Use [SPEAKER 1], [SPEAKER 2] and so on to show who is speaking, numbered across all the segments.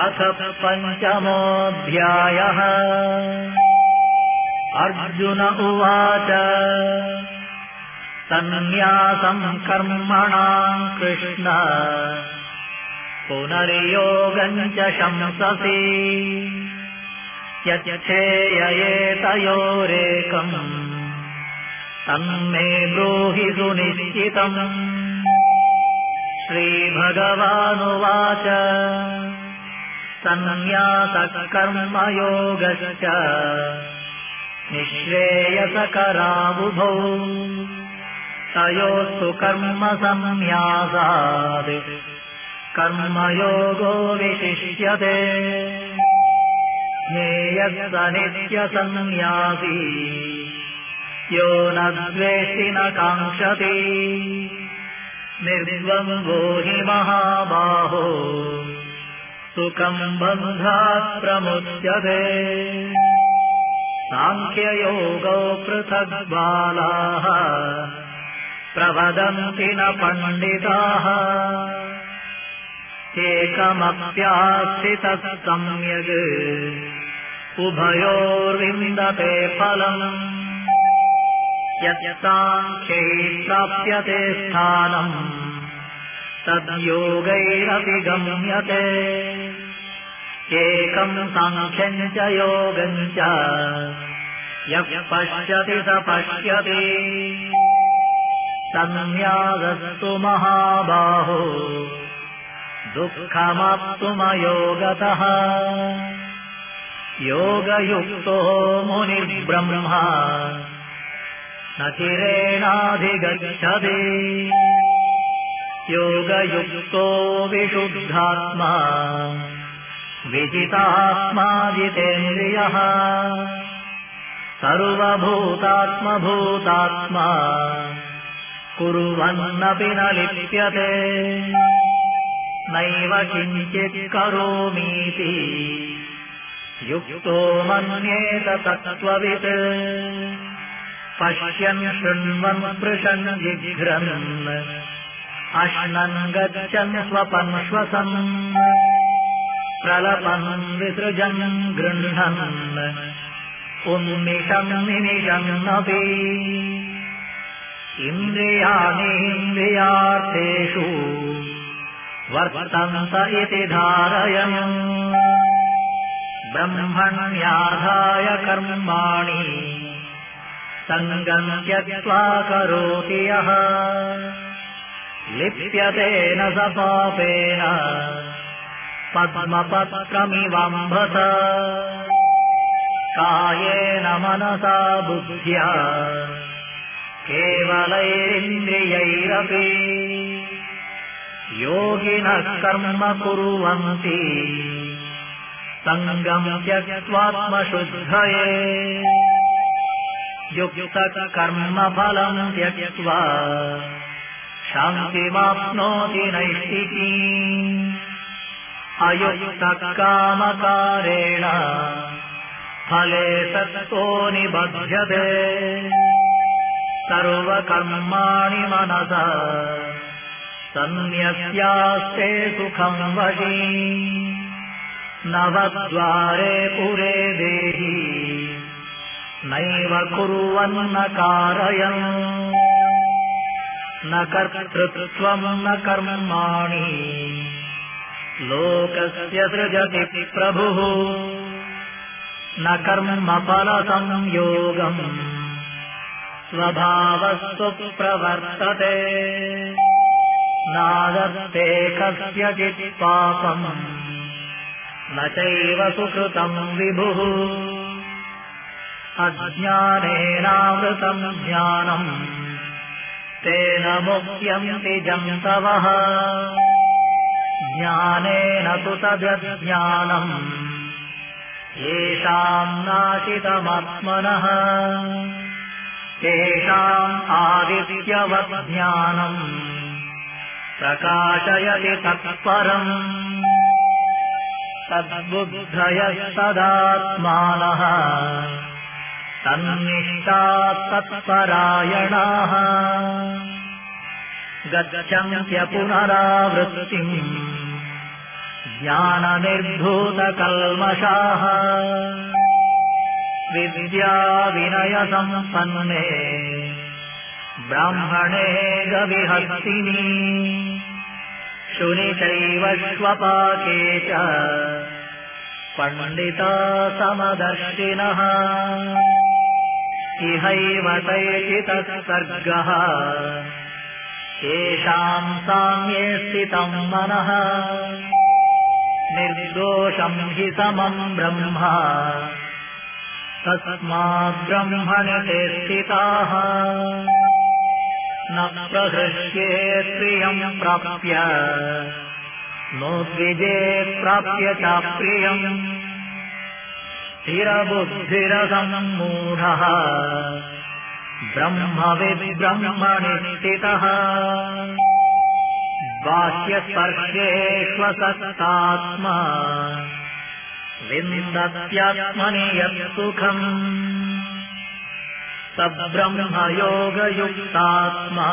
[SPEAKER 1] अथ पञ्चमोऽध्यायः। अर्जुन उवाच सन्न्यासं कर्मणां कृष्ण पुनर्योगं च शंससि यच्छेययेतयोरेकम् तन्मे ब्रूहि सुनिश्चितम्। श्रीभगवानुवाच सन्न्यासकर्मयोगश्च निःश्रेयसकरावुभौ तयोस्तु कर्मसन्न्यासात् कर्मयोगो विशिष्यते। ज्ञेयः स नित्यसन्न्यासी यो न द्वेष्टि न काङ्क्षति निर्द्वन्द्वो हि महाबाहो सुखं बन्धात् प्रमुच्यते। साङ्ख्ययोगौ पृथग् बालाः प्रवदन्ति न पण्डिताः एकमप्यास्थितः सम्यग् उभयोर्विन्दते फलम्। यत्साङ्ख्यै प्राप्यते स्थानम् तद्योगैरपि गम्यते। एकम् साङ्ख्यम् च योगम् च यः पश्यति स पश्यति सन्न्यासस्तु महाबाहो दुःखमाप्तुमयोगतः। योगयुक्तो मुनिर्ब्रह्मा न चिरेणाधिगच्छति योगयुक्तो विशुद्धात्मा विजितात्मा जितेन्द्रियः। सर्वभूतात्मभूतात्मा कुर्वन्नपि न लिप्यते। नैव किञ्चित् करोमीति युक्तो मन्येत तत्त्ववित्। पश्यन् शृण्वन् स्पृशन् जिघ्रन् अश्नन् गच्छन् स्वपन् श्वसन् प्रलपन् विसृजन् गृह्णन् उन्मिषन् निमिषन्नपि। इन्द्रियाणीन्द्रियार्थेषु वर्तन्त इति धारयन् ब्रह्मण्याधाय कर्माणि सङ्गम् त्यक्त्वा करोति यः। लिप्यते न स पापेन पद्मपत्रमिवाम्भस। कायेन मनसा बुद्ध्या केवलैरिन्द्रियैरपि योगिनः कर्म कुर्वन्ति सङ्गम् त्यक्त्वात्मशुद्धये। युक्तः कर्मफलम् त्यक्त्वा शान्तिमाप्नोति नैष्ठिकीम्। अयुक्तः कामकारेण फले सक्तो निबध्यते। सर्वकर्माणि मनसा सन्न्यस्यास्ते सुखं वशी। नवद्वारे पुरे देहि नैव कुर्वन्न कारयन्। न कर्तृत्वं न कर्माणि लोकस्य सृजति प्रभुः। न कर्मफलसंयोगम् स्वभावस्तु प्रवर्तते। नादत्ते कस्यचित् पापम् न चैव सुकृतम् विभुः। अज्ञानेनावृतम् ज्ञानम् तेन मुह्यन्ति जन्तवः। ज्ञानेन तु तदज्ञानम् येषाम् नाशितमात्मनः। तेषाम् आदित्यवत् ज्ञानम् प्रकाशयति तत्परम्। तद्बुद्धयस्तदात्मानः तन्निष्ठाः तत्परायणाः। गच्छन्त्य पुनरावृत्तिम् ज्ञाननिर्धूतकल्मषाः विद्याविनयसम्पन्ने ब्राह्मणे गविहस्तिनि शुनि चैव श्वपाके च पण्डिता समदर्शिनः इहैव तैचितः सर्गः येषाम् साम्ये स्थितम् मनः निर्दोषम् हि समम् ब्रह्म तस्माद्ब्रह्मणि ते स्थिताः न प्रहृष्येत् प्रियम् प्राप्य नोद्विजेत् प्राप्य चाप्रियम् स्थिरबुद्धिरसम्मूढः ब्रह्मविद्ब्रह्मणि स्थितः बाह्यस्पर्शेष्वसक्तात्मा विन्दत्यात्मनि यत्सुखम् स ब्रह्मयोगयुक्तात्मा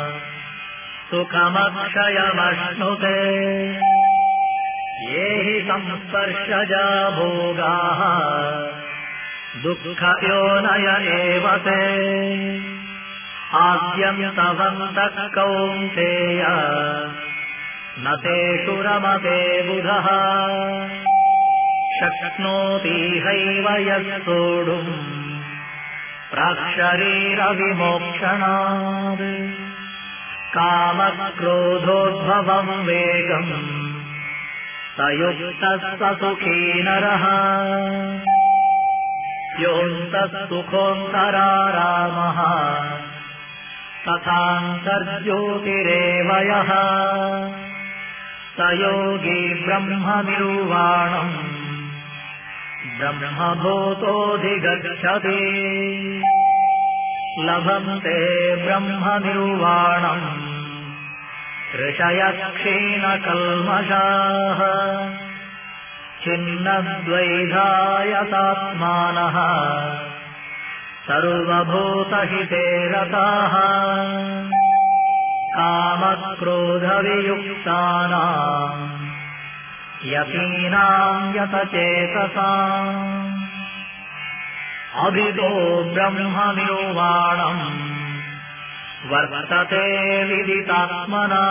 [SPEAKER 1] सुखमक्षयमश्नुते ये हि संस्पर्शजा भोगाः दुःखयोनय एव ते आद्यन्तवन्तः कौन्तेय न तेषु रमते बुधः शक्नोतीहैव यः सोढुम् प्राक्शरीरविमोक्षणात् कामक्रोधोद्भवम् वेगम् स युक्तः स सुखी नरः योऽन्तः सुखोऽन्तरारामः तथान्तर्ज्योतिरेव यः स योगी ब्रह्मनिर्वाणम् ब्रह्मभूतोऽधिगच्छति लभन्ते ब्रह्मनिर्वाणम् ऋषयः क्षीणकल्मषाः छिन्नद्वैधायतात्मानः सर्वभूतहिते रताः कामक्रोधवियुक्तानाम् यतीनाम् यतचेतसाम् अभितो ब्रह्मनिर्वाणम् वर्तते विदितात्मना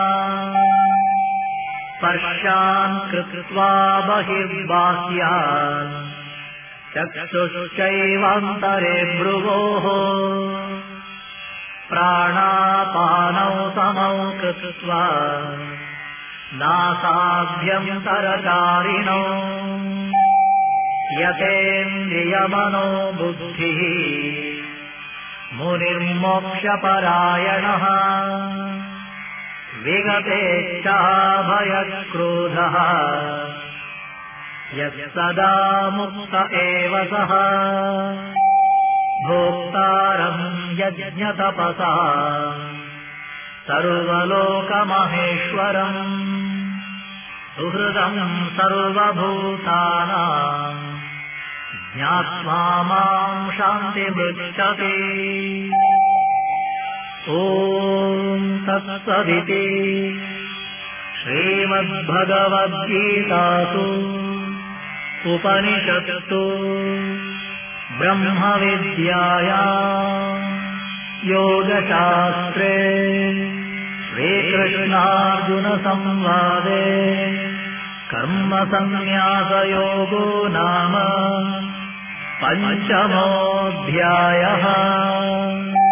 [SPEAKER 1] स्पर्शान् कृत्वा बहिर्बाह्यान् चक्षुश्चैवान्तरे भ्रुवोः प्राणापानौ समौ कृत्वा नासाभ्यन्तरचारिणौ यतेन्द्रियमनो बुद्धिः मुनिर्मोक्षपरायणः विगतेच्छाभयक्रोधः यः सदा मुक्त एव सः भोक्तारम् यज्ञतपसा सर्वलोकमहेश्वरम् सुहृदम् सर्वभूतानाम् ज्ञात्वा माम् शान्तिमृच्छति ॐ तत्सदिति श्रीमद्भगवद्गीतासु उपनिषत्सु ब्रह्मविद्यायाम् योगशास्त्रे श्रीकृष्णार्जुनसंवादे कर्मसन्न्यासयोगो नाम 5मोऽध्यायः।